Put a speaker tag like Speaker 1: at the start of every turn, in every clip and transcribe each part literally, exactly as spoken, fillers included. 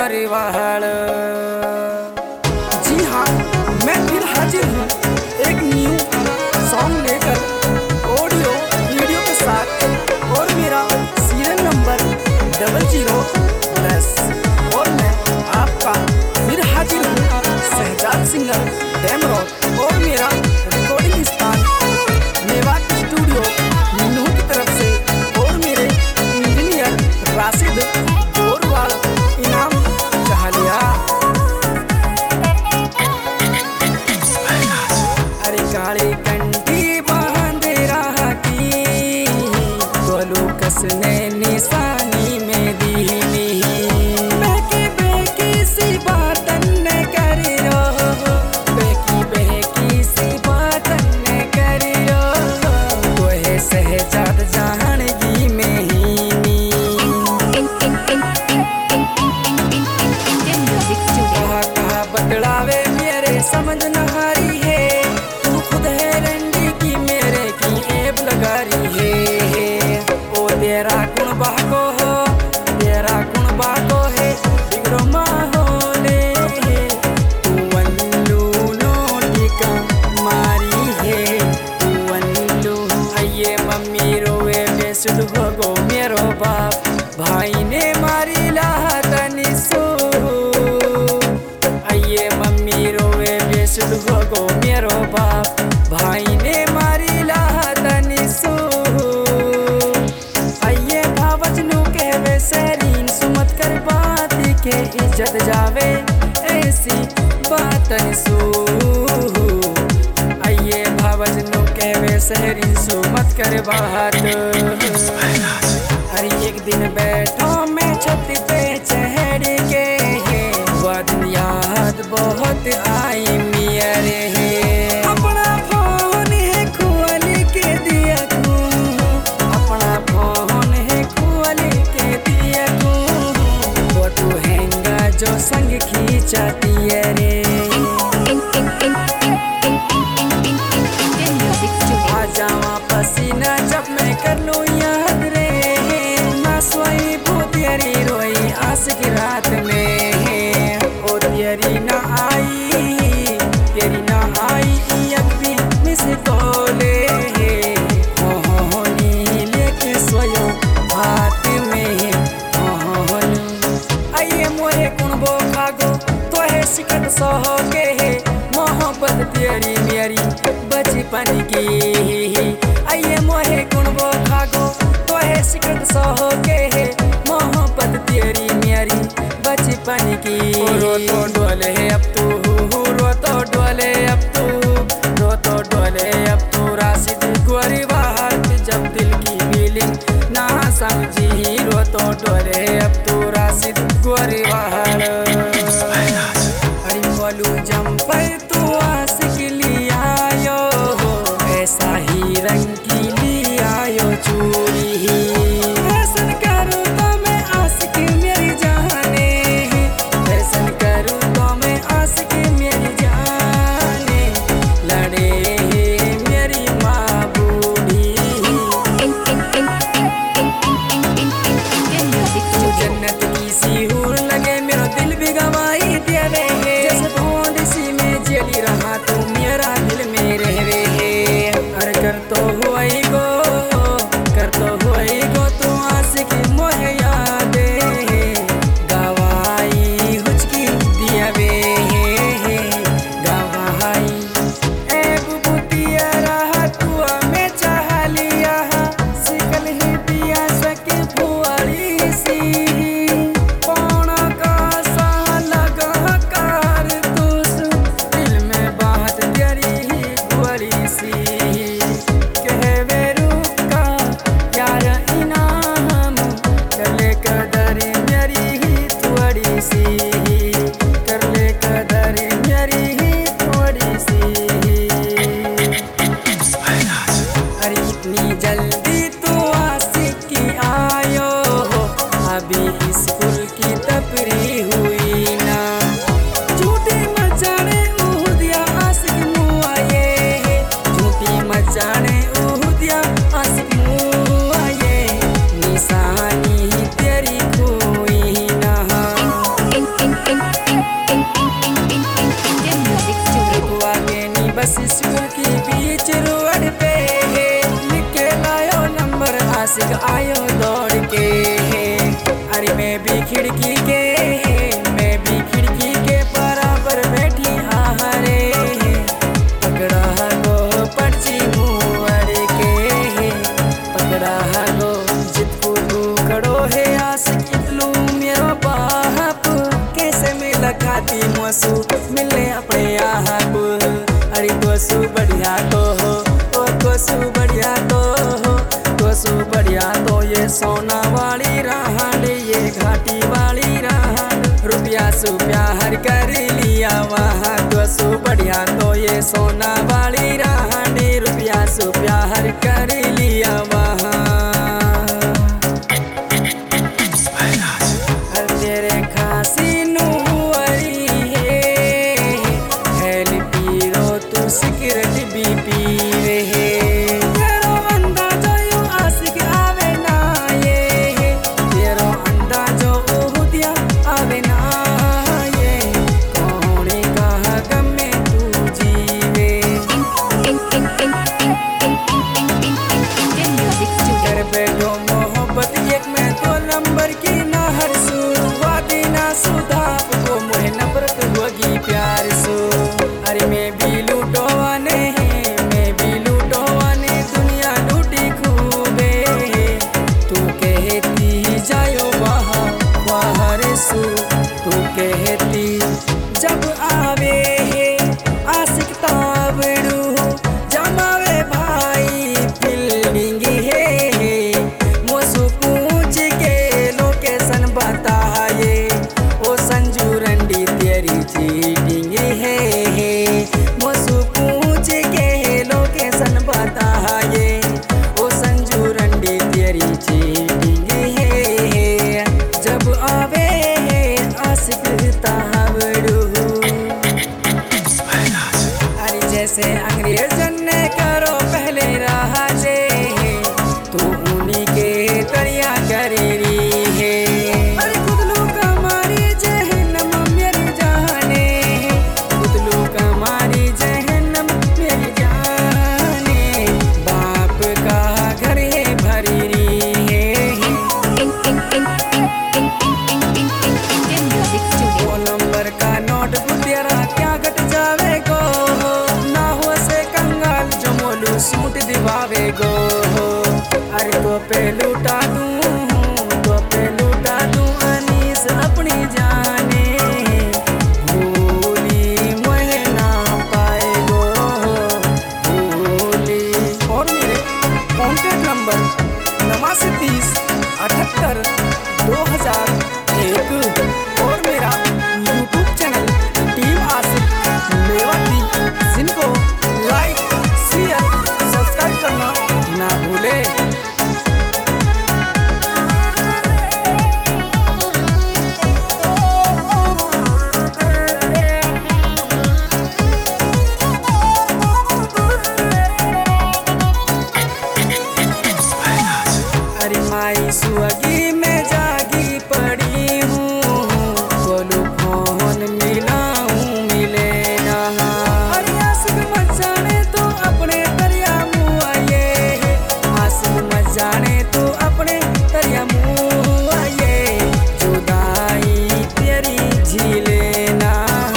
Speaker 1: ग्वारीवाल। जी हाँ, मैं फिर हाजिर हूँ एक न्यू सॉन्ग लेकर, ऑडियो वीडियो के साथ, और मेरा सीरियल नंबर डबल जीरो दस। और मैं आपका फिर हाजिर हूँ शहजाद सिंगर डेमरोड, और मेरा रिकॉर्डिंग स्थान मेवात स्टूडियो मीनू की तरफ से, और मेरे इंजीनियर राशिद गोरवाल इनाम चाहलिया। अरे काली कंठी बांध रहा की गोलू कसने निशानी में दीनी, बेकी बेकी सी बातन न करियो, बेकी बेकी सी बातन न करियो, तोहे शहजाद जानगी में हीनी। कहा कहा बतलावे मेरे समझ नहारी है, तू खुद है रंडी की मेरे की ऐब लगा रही है। ओ तेरा गुण बाको हो, तेरा गुण बाको है, बिगड़ो माहौले है, तू वल्लू नोटी का मारी है, तू वल्लू। आइए मम्मी रोवे बेसुध हो गो मेरो बाप, भाई ने मारी लाहा तनिसो। आइए मम्मी रोवे बेसुध हो गो मेरो बाप, भाई ने मारी लाहा तनिसो। आइए भावजनू कहवे सरीन सुमत कर बात के इज्जत जावे ऐसी बातन सू। आइए भावजनू कहवे सहरीन सुमत कर बात। अरे एक दिन बैठो मैं छत पे चढ़ के, वह दिन याद बहुत आई मेरे है। अपना फोन है खोल के दिया तू, अपना फोन है खोल के दिया तू, फोटो हैंगा जो संग खींचाती है रे। आ जावा पसीना जब मैं कर लूँ याद रे, ना सोई भूतियरी रोई आस की रात में, ओ तेरी ना आई, तेरी ना आई एक भी मिस कॉले, हो हो नी लेके सोयो हाथ में हो। आइए मोहे कुणबो खागो तो है शिकत सहो के है, मोहब्बत तेरी मेरी बचपन की। आइए मोहे कुणबो खागो तो है शिकत सहो के है, मोहब्बत तेरी मेरी बचपन की। रो तो डोले अब तू, रो तो डोले अब तू, रो तो डोले अब तू राशिद गोरवाल, जब दिल की फीलिंग ना समझी, रो तो डोले अब तू राशिद गोरवाल। अरे बोलू जंपर तू आशिक लियायो, ऐसा ही रंग की लियायो चूड़ी, फैशन करूँ तो मैं आशिक मेरी जाने, फैशन करूँ तो मैं आशिक मेरी जाने, लड़े मेरी माँ बूढ़ी। जन्नत की सी हूर लगे मेरो दिल भी गवाई दे रहे, जैसे ढूंढ सी में जेली रहा तू मेरा दिल में रह रहे। अरे कर तो हुआ ही गो, कर तो हुआ ही गो तू आशिक मोहे यादे, गवाई हुचकी दिया वे गवाई। ए बुबुतिया रहा तू में चाह लिया, सिकल ही पिया सके फुआरी सी, पौना का सा लगा कार तुस, दिल में बात तेरी ही बड़ी सी, कहवे रुका यार इनाम, कर ले कदर मेरी ही थोड़ी सी, कर ले कदर मेरी ही थोड़ी सी। अरे इतनी जल्दी तू आशिक की आयो, अभी स्कूल की तपरी हुई ना, झूठी मचाने उहुदिया आशिक मुआये, झूठी मचाने उहुदिया आशिक मुआये, निशानी तेरी खोई ना। आशिक आयो दौड़ के। अरे मैं भी खिड़की के मैं भी खिड़की के बराबर बैठी आहरे, पकड़ा गो पर्ची मुँह के, पकड़ा गो जितकू तू खड़ो है आशिक इतलू मेरो बाप, कैसे मिल खाती मसू मिले अपने आप। अरे दोसू बढ़िया तो हो ओ दोसू बढ़िया तो हो, दोसू बढ़िया तो ये सोना वाली रहन ये घाटी वाली रहन, रुपया सु प्यार कर लिया वहाँ। दोसू बढ़िया तो ये सोना वाली रहन रुपया सु प्यार कर लिया वहाँ। तेरे खासी नुहरी है हेल पीरो तू सिगरेट भी पी रहे, तेरो अंदाजो यू आशिक आवे ना ये, तेरो अंदाजो उहुदिया आवे ना ये, कौने कहा गम में तू जीवे। कर बैठो मोहब्बत एक में दो नंबर की ना हर सू, वादी ना सुधाप को मुझे नफरत होगी प्यार सो। अरे मैं भी लूटोवाने मैं भी लूटोवाने दुनिया लूटी खूबे, तू कहती जायो बाहर बाहर सू, तू कहती जब आवे आशिक ताबड़ू जमावे भाई फील्डिंग है, मोसू पूछ के लोकेशन बताए ओ संजू रंडी तेरी चीटिंग है, मोसू पूछ के लोकेशन बताए ओ संजू रंडी तेरी चीटिंग है, जब आवे आशिक ताबड़ू। अरे जैसे अंग्रेजन ने करो पहले राजे, तू उन्हीं के तरिया करेरी है। अरे खुदलू का मारी जहन्नम मेरी जाने, खुदलू का मारी जहन्नम मेरी जाने, बाप का घर है भरीरी है। दो नंबर का नोट तेरा क्या घट जावे गो, ना हो से कंगाल जो मोलू सूट दिवावे गो। अरे तो पे लूटा दूँ तो पे लूटा दूँ अनीस अपनी जाने, भूली मुझे ना पाए गो भूली। और मेरे कॉन्टैक्ट नंबर नवासी तीस अठहत्तर दो हजार एक, और मेरा यूट्यूब चैनल टीम आशिक मेवाती, जिनको लाइक शेयर सब्सक्राइब करना ना भूले। अरे माई सुअगी में जागी पड़ी हूँ, बोलू कौन मिलाऊं मिले ना। अरे आशिक मत जाने तो अपने दरिया मुँह आए, आशिक मत जाने तो अपने दरिया मुँह आए, जुदाई तेरी झीले ना।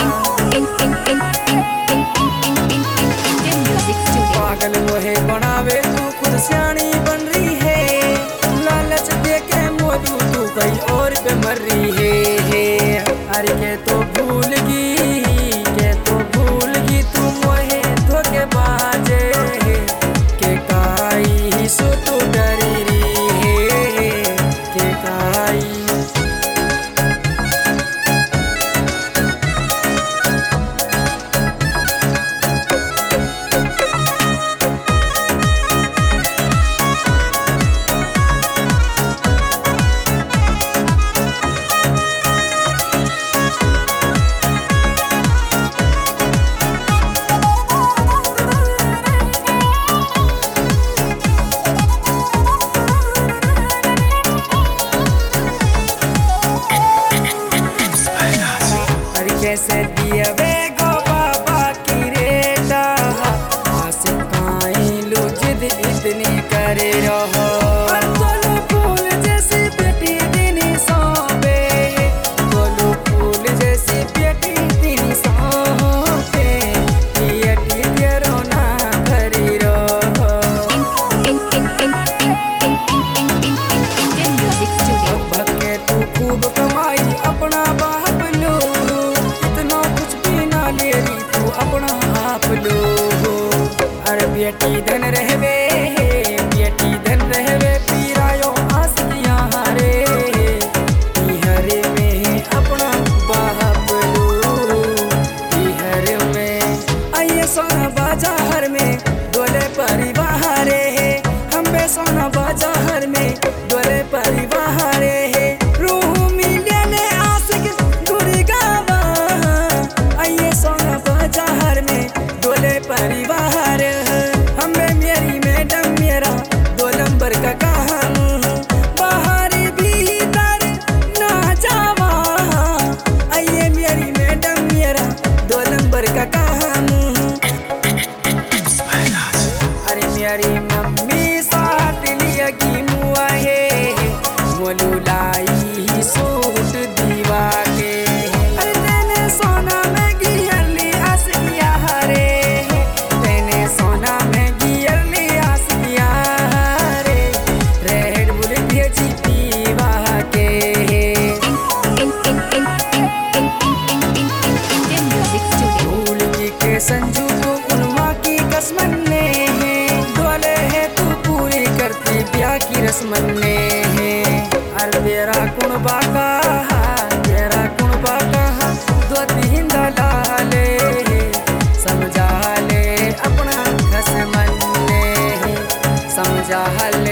Speaker 1: पागल मोहे बनावे तू खुद सियानी बन रही है, लालच दे के मोदू तू कहीं और पे मर रही है। अरे के तो भूल गई के तो भूल गई तू मोहे धोखे बाजे, के काई सो तू डरी रही है के काई। कैसे दियवे गो बाबा की रेटा, आशिक काई लू जिद इतनी करे रहो। सोना बाजार में डोले परिवार है रूह मिले ले आशिक गुरी गावा आइए सोना बाजार में डोले परिवार हमें मेरी मैडम मेरा दो नंबर का काम बाहर भीतर ना जावा आइए मेरी मैडम मेरा दो नंबर का काम अरे मेरी मम्मी साथ लिया की मुआ है बोलू लाई सूट दीवा के अरे तेने सोना में गियरली आसिया रे तेने सोना में गियरली आसिया रे रेड बुल भेजी पीवा के भूल के संजू को उन्मा की कसमन ने डोले है तू पूरी करती ब्याह की रस्मन ने अरे तेरा कुण बाका तेरा कुण बाका दो तीन दलाले समझा ले अपना खसमन ने समझा ले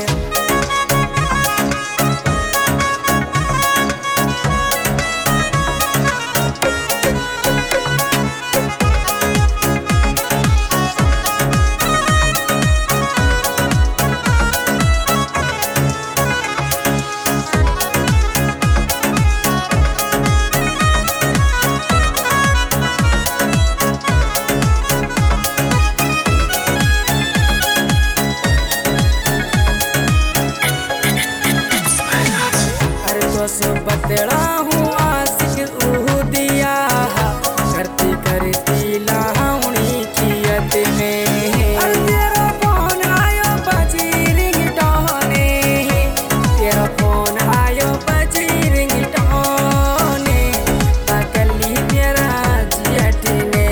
Speaker 1: बतड़ा हूँ आशिक ऊह दिया करती करती लाउनी खियत में अरे तेरा फोन आयो बजी रिंग टोने तेरा फोन आयो बजी रिंग टोने तकली तेरा जियट ने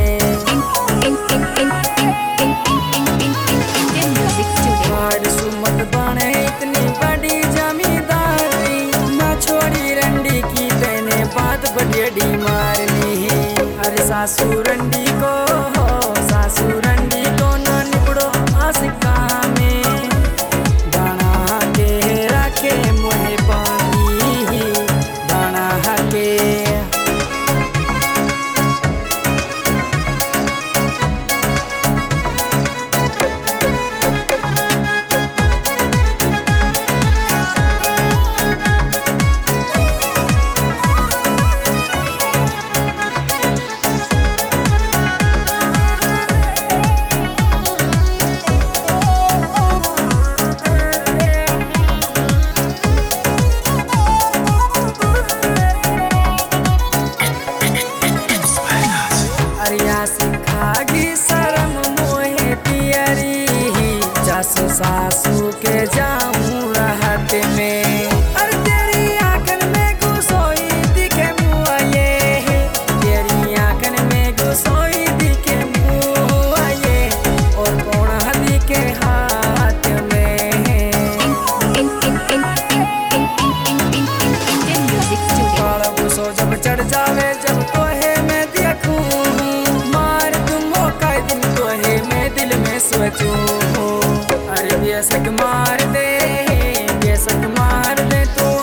Speaker 1: हार्ड सुमत बने इतनी बड़ी जमींदारी छोड़ी रंडी की तेने बात बड़ी मारनी है अरे सासू रंडी को सासू रंडी को न निपड़ो आशिका में दाना के रखे मोहे पानी दाना के सिखागी शर्म मोहे तियरी जासू सासू के जाऊं राहत में अरे तेरी आंखन में घुसोई दिखे मुआ ये तेरी आंखन में घुसोई दिखे मुआ ये और कौन हदी के हाथ में काला घुसो जब चढ़ जावे जब तो है मैं देखूं दिल में सोचूं अरे बेशक मार दे बेशक मार दे तू